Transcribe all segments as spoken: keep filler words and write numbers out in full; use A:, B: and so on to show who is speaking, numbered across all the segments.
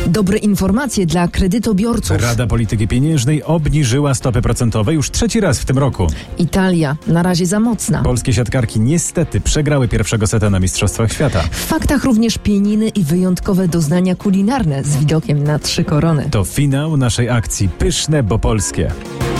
A: Dobre informacje dla kredytobiorców.
B: Rada Polityki Pieniężnej obniżyła stopy procentowe już trzeci raz w tym roku.
A: Italia na razie za mocna.
B: Polskie siatkarki niestety przegrały pierwszego seta na Mistrzostwach Świata.
A: W faktach również pieniny i wyjątkowe doznania kulinarne z widokiem na trzy korony.
B: To finał naszej akcji Pyszne, bo polskie.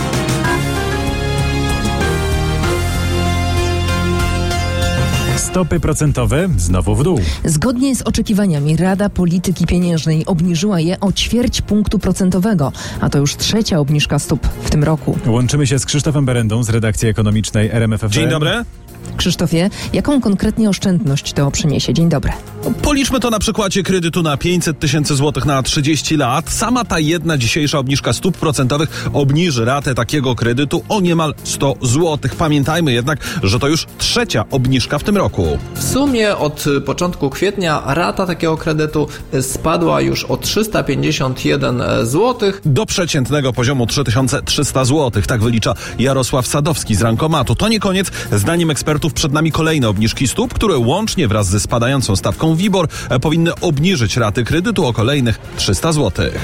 B: Stopy procentowe znowu w dół.
A: Zgodnie z oczekiwaniami Rada Polityki Pieniężnej obniżyła je o ćwierć punktu procentowego, a to już trzecia obniżka stóp w tym roku.
B: Łączymy się z Krzysztofem Berendą z redakcji ekonomicznej R M F F M.
C: Dzień dobry.
A: Krzysztofie, jaką konkretnie oszczędność to przyniesie? Dzień dobry.
C: Policzmy to na przykładzie kredytu na pięćset tysięcy złotych na trzydzieści lat. Sama ta jedna dzisiejsza obniżka stóp procentowych obniży ratę takiego kredytu o niemal sto złotych. Pamiętajmy jednak, że to już trzecia obniżka w tym roku.
D: W sumie od początku kwietnia rata takiego kredytu spadła już o trzysta pięćdziesiąt jeden złotych.
C: Do przeciętnego poziomu trzy tysiące trzysta złotych. Tak wylicza Jarosław Sadowski z Rankomatu. To nie koniec. Zdaniem ekspertów przed nami kolejne obniżki stóp, które łącznie wraz ze spadającą stawką WIBOR powinny obniżyć raty kredytu o kolejnych trzysta złotych.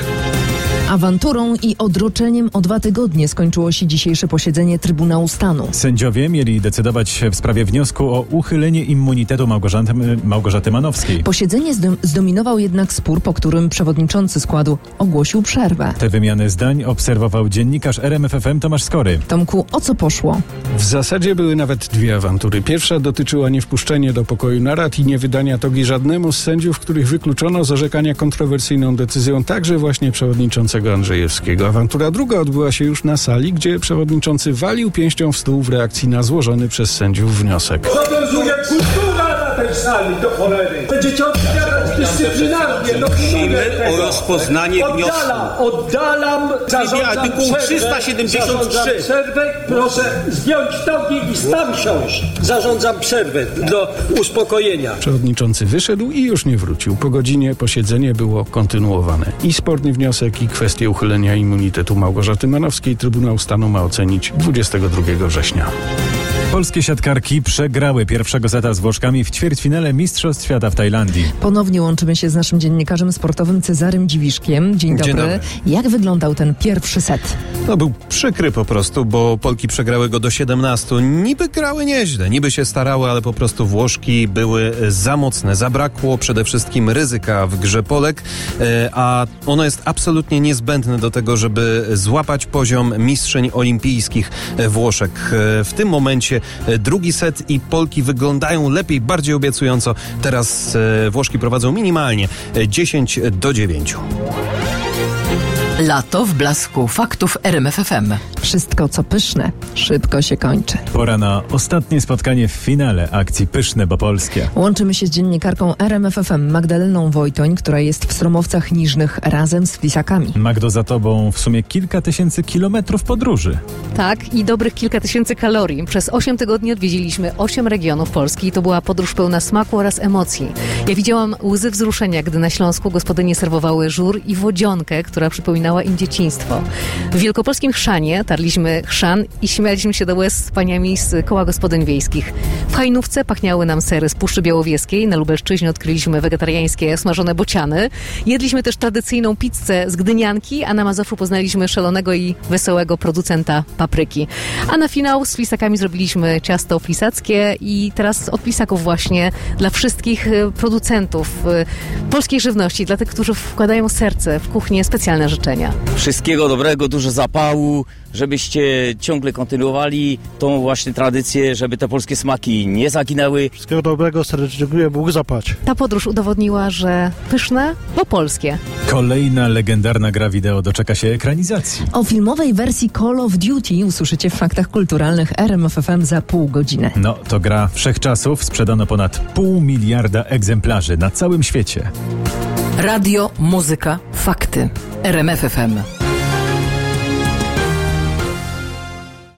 A: Awanturą i odroczeniem o dwa tygodnie skończyło się dzisiejsze posiedzenie Trybunału Stanu.
B: Sędziowie mieli decydować w sprawie wniosku o uchylenie immunitetu Małgorzaty, Małgorzaty Manowskiej.
A: Posiedzenie zdom- zdominował jednak spór, po którym przewodniczący składu ogłosił przerwę.
B: Te wymiany zdań obserwował dziennikarz R M F F M Tomasz Skory.
A: Tomku, o co poszło?
E: W zasadzie były nawet dwie awantury. Pierwsza dotyczyła niewpuszczenia do pokoju narad i niewydania togi żadnemu z sędziów, których wykluczono z orzekania kontrowersyjną decyzją także właśnie przewodniczącego Andrzejewskiego. Awantura druga odbyła się już na sali, gdzie przewodniczący walił pięścią w stół w reakcji na złożony przez sędziów wniosek.
F: Obowiązuje kultura na tej sali do cholery. Będziecie odbierać dyscyplinarnie.
G: Prosimy o rozpoznanie wniosku.
F: Oddalam, oddalam. Zarządzam
G: artykuł trzysta siedemdziesiąt trzy.
F: Zarządzam przerwę. Proszę zdjąć togi i sam siąść. Zarządzam przerwę do uspokojenia.
E: Przewodniczący wyszedł i już nie wrócił. Po godzinie posiedzenie było kontynuowane. I sporny wniosek, i kwestię uchylenia immunitetu Małgorzaty Manowskiej Trybunał Stanu ma ocenić dwudziestego drugiego września.
B: Polskie siatkarki przegrały pierwszego seta z Włoszkami w ćwierćfinale Mistrzostw Świata w Tajlandii.
A: Ponownie łączymy się z naszym dziennikarzem sportowym Cezarym Dziwiszkiem. Dzień dobry.
H: Dzień dobry.
A: Jak wyglądał ten pierwszy set?
H: No był przykry po prostu, bo Polki przegrały go do siedemnastu. Niby grały nieźle, niby się starały, ale po prostu Włoszki były za mocne. Zabrakło przede wszystkim ryzyka w grze Polek, a ono jest absolutnie niezbędne do tego, żeby złapać poziom mistrzyń olimpijskich Włoszek. W tym momencie drugi set i Polki wyglądają lepiej, bardziej obiecująco. Teraz Włoszki prowadzą minimalnie dziesięć do dziewięciu.
I: Lato w blasku faktów R M F F M.
A: Wszystko, co pyszne, szybko się kończy.
B: Pora na ostatnie spotkanie w finale akcji Pyszne, bo polskie.
A: Łączymy się z dziennikarką R M F F M Magdaleną Wojtoń, która jest w Stromowcach Niżnych razem z Flisakami.
B: Magdo, za tobą w sumie kilka tysięcy kilometrów podróży.
J: Tak, i dobrych kilka tysięcy kalorii. Przez osiem tygodni odwiedziliśmy osiem regionów Polski i to była podróż pełna smaku oraz emocji. Ja widziałam łzy wzruszenia, gdy na Śląsku gospodynie serwowały żur i wodzionkę, która przypominała im dzieciństwo. W wielkopolskim Chrzanie tarliśmy chrzan i śmialiśmy się do łez z paniami z koła gospodyń wiejskich. W Hajnówce pachniały nam sery z Puszczy Białowieskiej. Na Lubelszczyźnie odkryliśmy wegetariańskie smażone bociany. Jedliśmy też tradycyjną pizzę z Gdynianki, a na Mazowszu poznaliśmy szalonego i wesołego producenta papryki. A na finał z Flisakami zrobiliśmy ciasto flisackie i teraz od Flisaków właśnie dla wszystkich producentów polskiej żywności, dla tych, którzy wkładają serce w kuchnię, specjalne życzenia.
K: Wszystkiego dobrego, dużo zapału, żebyście ciągle kontynuowali tą właśnie tradycję, żeby te polskie smaki nie zaginęły.
L: Wszystkiego dobrego, serdecznie dziękuję, Bóg zapłać.
J: Ta podróż udowodniła, że pyszne, bo polskie.
B: Kolejna legendarna gra wideo doczeka się ekranizacji.
A: O filmowej wersji Call of Duty usłyszycie w faktach kulturalnych R M F F M za pół godziny.
B: No, to gra wszechczasów. Sprzedano ponad pół miliarda egzemplarzy na całym świecie.
I: Radio, muzyka, fakty. R M F F M.